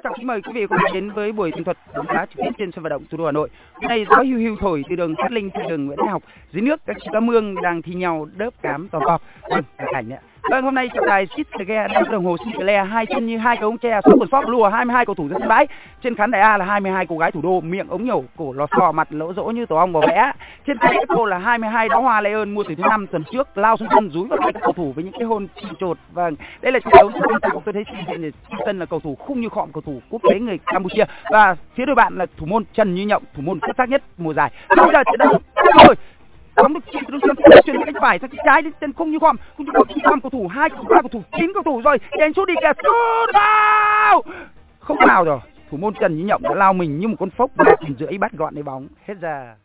trọng kính mời quý vị cùng đến với buổi tường thuật bóng đá trực tiếp trên sân vận động thủ đô Hà Nội. Hôm nay gió hiu hiu thổi từ đường Cát Linh sang đường Nguyễn Thái Học, dưới nước các chú cá mương đang thi nhau đớp cám tò vò. Cảnh ạ. Vâng, hôm nay trọng tài Sitge đang đồng hồ Sinclair, hai chân như hai cái ống tre, số quần sót lùa 22 cầu thủ ra sân bãi. Trên khán đài A là 22 cô gái thủ đô, miệng ống nhổ, cổ lò xò, mặt lỗ rỗ như tổ ong bò vẽ. Trên tay các cô là 22 đóa hoa lê ơn mua từ thứ năm tuần trước, lao xuống sân dúi vào tay các cầu thủ với những cái hôn chột. Vâng, đây là trận đấu tôi thấy trên sân là cầu thủ khung như khọm, cầu thủ quốc tế người Campuchia, và phía đội bạn là thủ môn Trần Như Nhộng, thủ môn xuất sắc nhất mùa giải. Bây giờ trận đấu rồi. Bóng được chuyển cánh phải sang cánh trái đến chân khung như khom, cầu thủ 2 cầu thủ 3 cầu thủ 9 cầu thủ rồi, đèn sút đi kìa, sút vào, không vào rồi. Thủ môn Trần Như Nhộng đã lao mình như một con phốc, 3,5 bắt gọn lấy bóng hết giờ.